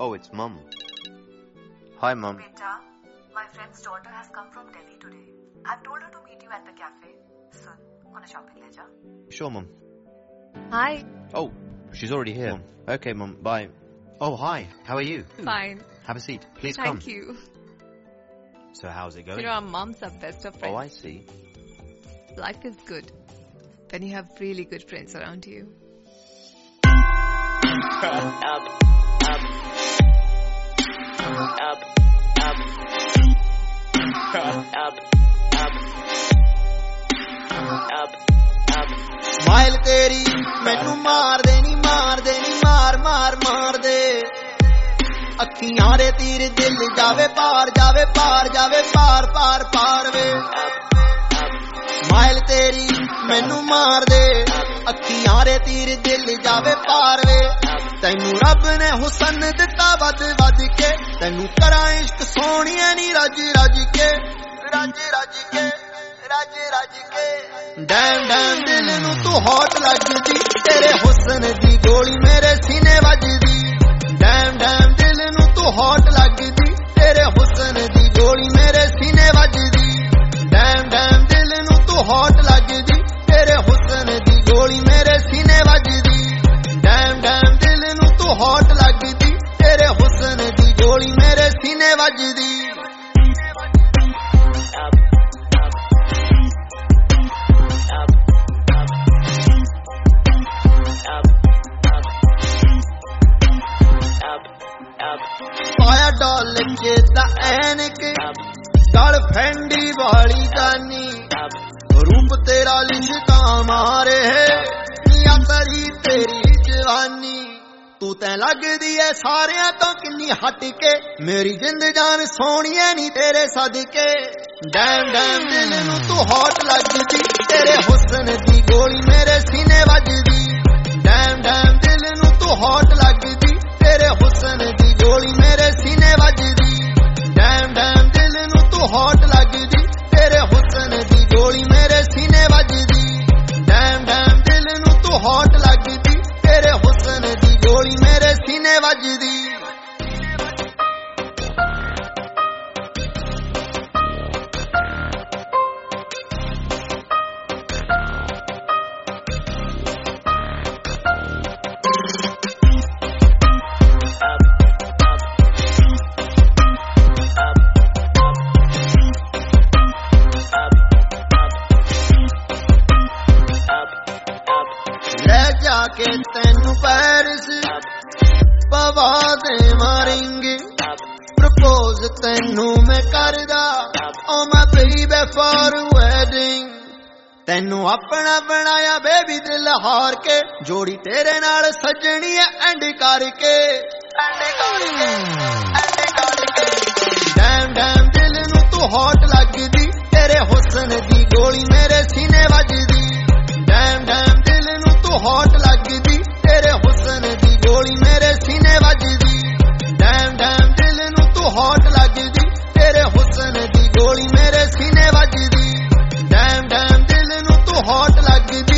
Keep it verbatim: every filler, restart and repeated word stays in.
Oh, it's Mum. Hi, Mum. Beta, my friend's daughter has come from Delhi today. I've told her to meet you at the cafe. Soon, on a shopping leja. Sure, Mum. Hi. Oh, she's already here. Mum. Okay, Mum. Bye. Oh, hi. How are you? Fine. Have a seat. Please Thank come. Thank you. So how's it going? You know, our mums are best of friends. Oh, I see. Life is good when you have really good friends around you. up, up, up, up, up, up, up, up. Smile teri mainu maar de knee maar de knee maar maar maar de ਅੱਖੀਆਂ ਦੇ ਤੀਰ ਦਿਲ ਜਾਵੇ ਪਾਰ ਜਾਵੇ ਪਾਰ ਜਾਵੇ ਪਾਰ ਪਾਰ ਪਾਰ ਵੇ ਸਮਾਈਲ ਤੇਰੀ ਮੈਨੂੰ ਮਾਰ ਦੇ ਅੱਖੀਆਂ ਦੇ ਤੀਰ ਦਿਲ ਜਾਵੇ ਪਾਰ ਵੇ ਤੈਨੂੰ ਰੱਬ ਨੇ ਹੁਸਨ ਦਿੱਤਾ ਵੱਧ ਵੱਧ ਕੇ ਤੈਨੂੰ ਕਰਾਂ ਇਸ਼ਕ ਸੋਹਣੀਏ ਨੀ ਰੱਜ ਰੱਜ ਕੇ ਰੱਜ ਰੱਜ ਕੇ ਰੱਜ ਰੱਜ ਕੇ ਡੈਮ ਡੈਮ ਦਿਲ ਨੂੰ ਤੂੰ ਹੌਟ ਲੱਗਦੀ ਤੇਰੇ ਹੁਸਨ ਦੀ ਗੋਲੀ ਮੇਰੇ ਸੀਨੇ ਵੱਜਦੀ ਡੈਮ ਡੈਮ ਦਿਲ ਨੂੰ ਤੂੰ ਹੌਟ ਲੱਗਦੀ ਤੇਰੇ ਹੁਸਨ ਦੀ ਗੋਲੀ ਮੇਰੇ ਸੀਨੇ ਵੱਜਦੀ ਡੈਮ ਡੈਮ ਦਿਲ ਨੂੰ ਤੂੰ ਹੌਟ ਲੱਗਦੀ ਤੇਰੇ ਹੁਸਨ ਦੀ ਗੋਲੀ ਮੇਰੇ ਸੀਨੇ ਵੱਜਦੀ ਡੈਮ ਡੈਮ ਦਿਲ ਨੂੰ ਤੂੰ ਹੌਟ ਲੱਗਦੀ ਤੇਰੇ ਹੁਸਨ ਦੀ ਗੋਲੀ ਮੇਰੇ ਸੀਨੇ ਵੱਜਦੀ ਪਾਇਆ ਡੋਲ ਕੇ ਦਾ ਐਨਕ ਗਲ ਫੈਂਡੀ ਵਾਲੀ ਜਾਨੀ ਰੂਪ ਤੇਰਾ ਲਿਸ਼ਕਾ ਮਾਰੇ ਨੀਆਂ ਤਰੀ ਤੇਰੀ ਜਵਾਨੀ ਤੂੰ ਤੈਂ ਲੱਗਦੀ ਐ ਸਾਰਿਆਂ ਤੋਂ ਕਿੰਨੀ ਹਟ ਕੇ ਮੇਰੀ ਜਿੰਦ ਜਾਨ ਸੋਹਣੀਏ ਨੀ ਤੇਰੇ ਸਦਕੇ ਡੈਮ ਡੈਮ ਦਿਲ ਨੂੰ ਤੂੰ ਹੌਟ ਲੱਗਦੀ ਤੇਰੇ ਹੁਸਨ ਦੀ ਗੋਲੀ ਮੇਰੇ ਸੀਨੇ ਵੱਜਦੀ ਡੈਮ ਡੈਮ ਦਿਲ ਨੂੰ ਤੂੰ ਹੌਟ ਲੱਗਦੀ ਤੇਰੇ ਹੁਸਨ ਦੀ ਗੋਲੀ ਮੇਰੇ ਸੀਨੇ ਵੱਜਦੀ ਡੈਮ ਡੈਮ ਦਿਲ ਨੂੰ ਤੂੰ ਹੌਟ ਲੱਗਦੀ ਤੇਰੇ ਹੁਸਨ ਦੀ ਗੋਲੀ ਮੇਰੇ ਸੀਨੇ ਵੱਜਦੀ ਡੈਮ ਡੈਮ ਦਿਲ ਨੂੰ ਤੂੰ ਹੌਟ ਲੱਗਦੀ ਤੇਰੇ ਹੁਸਨ ਦੀ ਗੋਲੀ ਮੇਰੇ ਸੀਨੇ ਵੱਜਦੀ ਕੇ ਤੈਨੂੰ ਪੈਰਿਸ ਪਵਾ ਦੇ ਮਾਰਿੰਗੇ ਪ੍ਰਪੋਜ਼ ਤੈਨੂੰ ਮੈਂ ਕਰਦਾ oh my baby for wedding ਤੈਨੂੰ ਆਪਣਾ ਬਣਾਇਆ ਬੇਬੀ ਦਿਲ ਹਾਰ ਕੇ ਜੋੜੀ ਤੇਰੇ ਨਾਲ ਸੱਜਣੀ ਐ ਐਂਡ ਕਰਕੇ ਐਂਡ ਕਰਕੇ ਐਂਡ ਕਰਕੇ ਡੈਮ ਡੈਮ ਦਿਲ ਨੂੰ ਤੂੰ ਹੌਟ ਲੱਗਦੀ ਤੇਰੇ ਹੁਸਨ ਦੀ ਗੋਲੀ ਮੇਰੇ ਸੀਨੇ ਵੱਜਦੀ ਡੈਮ ਡੈਮ ਦਿਲ ਨੂੰ ਤੂੰ ਹੌਟ ਲੱਗਦੀ ਤੇਰੇ ਹੁਸਨ ਦੀ ਗੋਲੀ ਮੇਰੇ ਸੀਨੇ ਵੱਜਦੀ ਡੈਮ ਡੈਮ ਦਿਲ ਨੂੰ ਤੂੰ ਹੌਟ ਲੱਗਦੀ ਤੇਰੇ ਹੁਸਨ ਦੀ ਗੋਲੀ ਮੇਰੇ ਸੀਨੇ ਵੱਜਦੀ ਡੈਮ ਡੈਮ ਦਿਲ ਨੂੰ ਤੂੰ ਹੌਟ ਲੱਗਦੀ